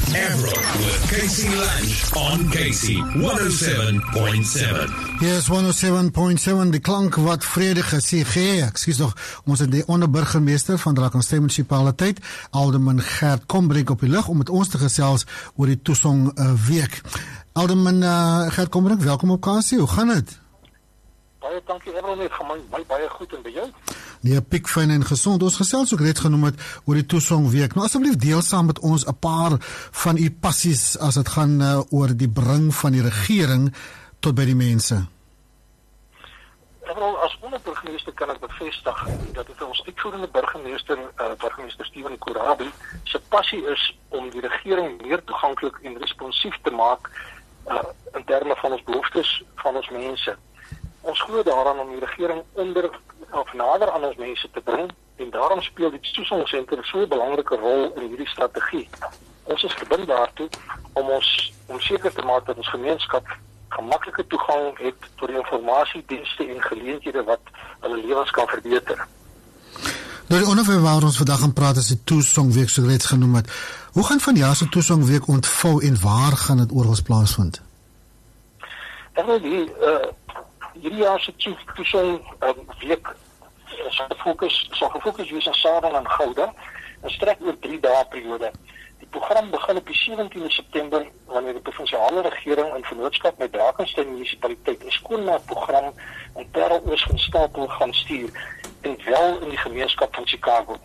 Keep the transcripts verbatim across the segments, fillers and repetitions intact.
Avril with Casey Lange on Casey one oh seven point seven. Yes, one oh seven point seven, die klank wat vredige C G, ekskuus nog, ons het die onderburgemeester van Drakenstein Munisipaliteit, Alderman Gert Kombrink op die lug, om met ons te gesels oor die Toesong uh, week. Alderman uh, Gert Kombrink, welkom op Casey, hoe gaan het? Baie dankie Avril, net gaan my baie goed en by jou? Nee, piekfyn en gesond. Ons gesels ook reeds genoem het oor die Toesong week. Nou asseblief deel saam met ons 'n paar van u passies as dit gaan uh, oor die bring van die regering tot by die mense. Avril, as onderburgemeester kan ek bevestig dat dit ons uitvoerende burgemeester, uh, burgemeester Steven Korabi, se passie is om die regering meer toeganklik en responsief te maak uh, in terme van ons behoeftes van ons mense. Ons glo daaraan om die regering onder of nader aan ons mense te bring, en daarom speel die Toesong Sentrum so 'n belangrike rol in hierdie strategie. Ons is verbind daartoe om ons om seker te maak dat ons gemeenskap gemaklike toegang het tot die informasiedienste en geleenthede wat hulle lewens kan verbeter. Nou die onderwerp waar ons vandag gaan praat is die Toesong week, so reeds genoem het. Hoe gaan vanjaar se Toesong week ontvou en waar gaan dit oral plaasvind? En die uh, hierdie jaar se Toesong um, week sal fokus sal gefokus wees in Saran en Gouda en strek oor drie dae periode. Die program begin op die sewentiende September wanneer die provinsiale regering in vennootskap met Drakenstein Munisipaliteit 'n skoonmaakprogram in Parel-Oos van Stapel gaan stuur en wel in die gemeenskap van Chicago.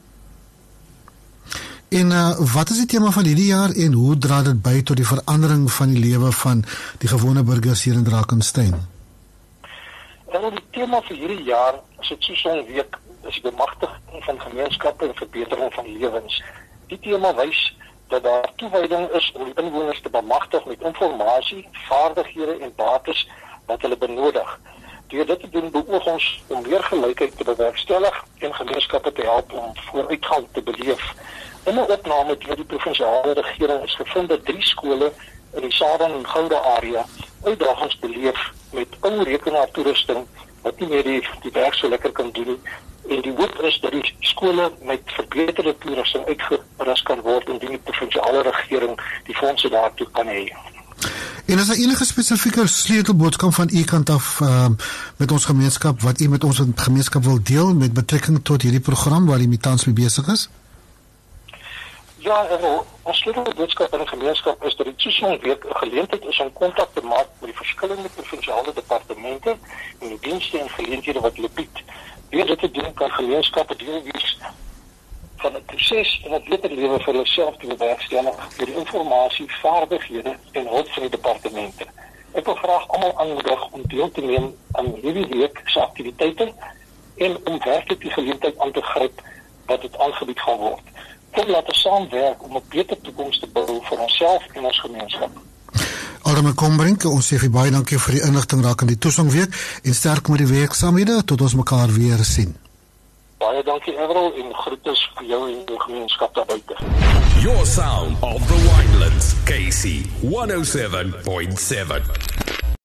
En uh, wat is die tema van hierdie jaar en hoe dra dit by tot die verandering van die lewe van die gewone burgers hier in Drakenstein? En die tema vir hierdie jaar is die Toesong week, is die bemagtiging van gemeenskappe en verbetering van lewens. Die tema wys dat daar toewyding is om die inwoners te bemagtig met inligting, vaardighede en bates wat hulle benodig. Deur dit te doen beoog ons om meer gelykheid te bewerkstellig en gemeenskappe te help om vooruitgang te beleef. In 'n opname deur die provinsiale regering is gevind dat drie skole in die Saran en Gouda area uitdagings beleef met ou rekenaartoerusting wat nie meer die, die werk so lekker kan doen. En die hoop is dat die skole met verbeterde toerusting uitgerus kan word indien die provinsiale regering die fondse daartoe kan hê. En is daar enige spesifieke sleutelboodskap van u kant af uh, met ons gemeenskap wat u met ons gemeenskap wil deel met betrekking tot hierdie program waar u tans mee besig is? Ja, en ons sleutelboodskap in die gemeenskap is dat die Toesong week 'n geleentheid is om kontak te maak met die verskillende provinsiale departemente en die dienste en geleenthede wat hulle bied. Deur dit te doen kan gemeenskappe deel wees van 'n proses en 'n beter lewe vir hulself te bewerkstellig deur die inligting, vaardighede en hulp van die departemente. Ek wil graag almal aanmoedig om deel te neem aan hierdie week se aktiwiteite en om werklik die geleentheid aan te gryp wat dit aangebied gaan word. Kom laat ons saamwerk om 'n beter toekoms te bou vir onsself en ons gemeenskap. Alderman Kombrink, ons sê vir baie dankie vir die inligting raak aan die Toesong week en sterk met die werksaamhede tot ons mekaar weer sien. Baie dankie Avril en groetes vir jou en jou gemeenskap daar buite. Your sound of the Winelands, Casey one oh seven point seven.